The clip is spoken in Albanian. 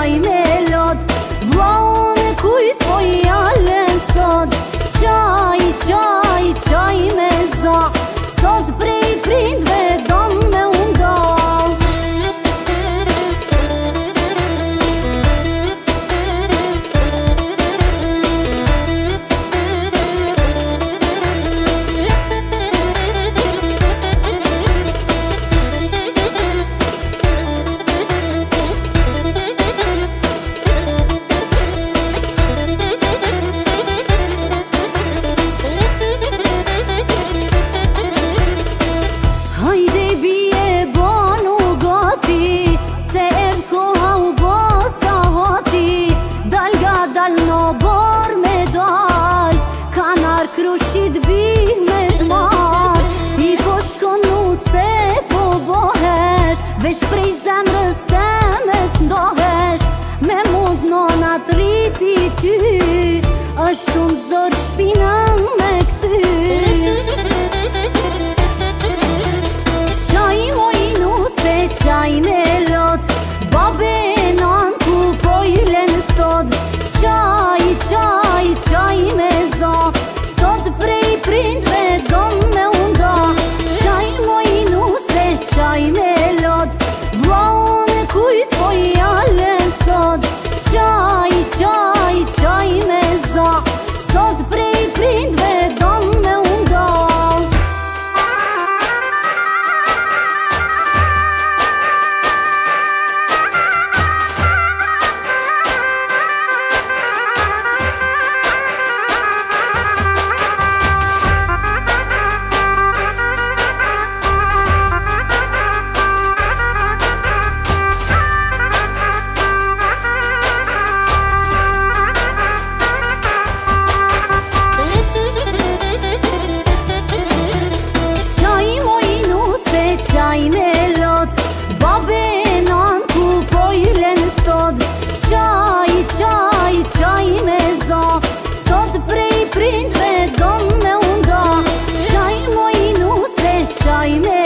qaj me lot. Vlla unë kujt po jalen sot. Qaj, qaj, qaj me za. Sot prej prindve dom me unda. Krushit bih me t'mar. Ti po shkon nu se po bohesh. Veç prej zemrës teme s'ndohesh. Me mund nona t'riti ty. Është shumë zor shpinën me këthy. Qaj moj nuse, qaj me lot. Babe nan ku po i len sot. Qaj, qaj, qaj me za. Sot prej prindve dom me unda. Qaj moj nuse, qaj me lot. Vlla unë kujt po jalen sot. Qaj, qaj, qaj me za. Sot prej prindve dom me unda. Qaj me lot. Babe nan ku po i len sot. Qaj, qaj, qaj me za. Sot prej prindve dom me unda. Qaj moj nuse, qaj me